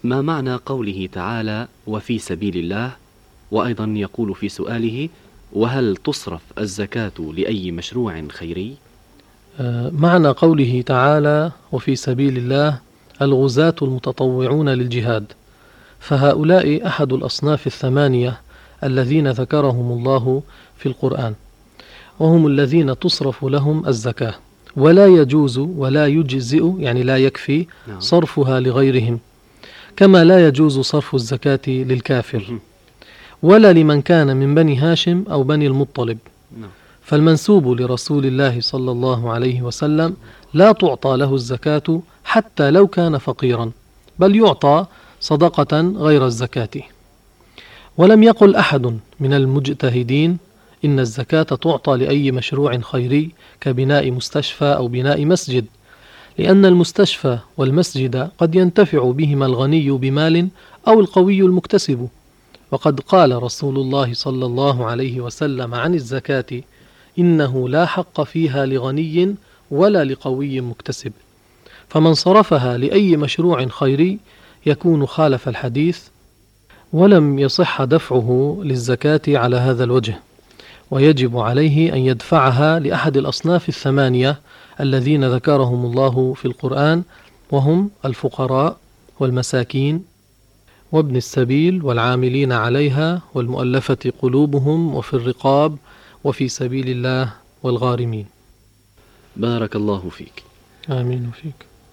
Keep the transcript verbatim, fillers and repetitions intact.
ما معنى قوله تعالى وفي سبيل الله؟ وأيضا يقول في سؤاله: وهل تصرف الزكاة لأي مشروع خيري؟ معنى قوله تعالى وفي سبيل الله الغزاة المتطوعون للجهاد، فهؤلاء أحد الأصناف الثمانية الذين ذكرهم الله في القرآن، وهم الذين تصرف لهم الزكاة، ولا يجوز ولا يجزئ يعني لا يكفي صرفها لغيرهم، كما لا يجوز صرف الزكاة للكافر ولا لمن كان من بني هاشم أو بني المطلب. فالمنسوب لرسول الله صلى الله عليه وسلم لا تعطى له الزكاة حتى لو كان فقيرا، بل يعطى صدقة غير الزكاة. ولم يقل أحد من المجتهدين إن الزكاة تعطى لأي مشروع خيري كبناء مستشفى أو بناء مسجد، لأن المستشفى والمسجد قد ينتفع بهما الغني بمال أو القوي المكتسب. وقد قال رسول الله صلى الله عليه وسلم عن الزكاة: إنه لا حق فيها لغني ولا لقوي مكتسب. فمن صرفها لأي مشروع خيري يكون خالف الحديث، ولم يصح دفعه للزكاة على هذا الوجه، ويجب عليه أن يدفعها لأحد الأصناف الثمانية الذين ذكرهم الله في القرآن، وهم الفقراء والمساكين وابن السبيل والعاملين عليها والمؤلفة قلوبهم وفي الرقاب وفي سبيل الله والغارمين. بارك الله فيك. آمين فيك.